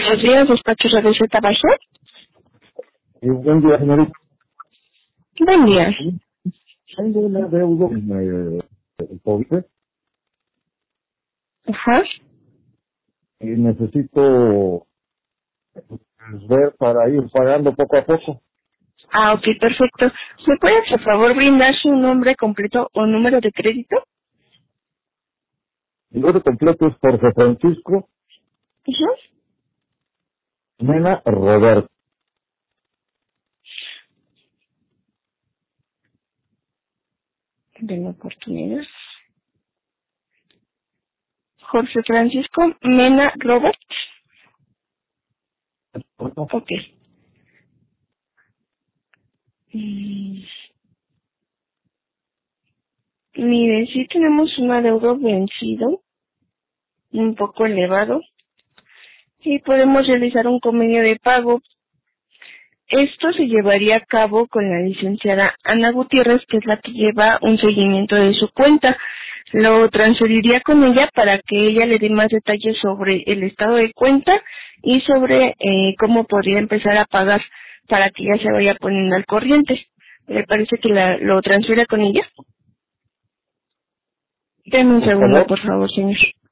Buenos días, despacho de Z Bajo. Buen día, señorita. Buen día. Tengo una deuda en el COVID Ajá. y necesito ver para ir pagando poco a poco. Ah, ok, perfecto. ¿Me puede, por favor, brindar su nombre completo o número de crédito? El nombre completo es Jorge Francisco Ajá. Mena Roberto. De la oportunidad. Jorge Francisco Mena Robert. Bueno, Ok. Mm, Mire, sí tenemos un adeudo vencido, un poco elevado, y podemos realizar un convenio de pago. Esto se llevaría a cabo con la licenciada Ana Gutiérrez, que es la que lleva un seguimiento de su cuenta. Lo transferiría con ella para que ella le dé más detalles sobre el estado de cuenta y sobre cómo podría empezar a pagar para que ya se vaya poniendo al corriente. ¿Le parece que lo transfiera con ella? Denme un por segundo, favor. por favor, señor.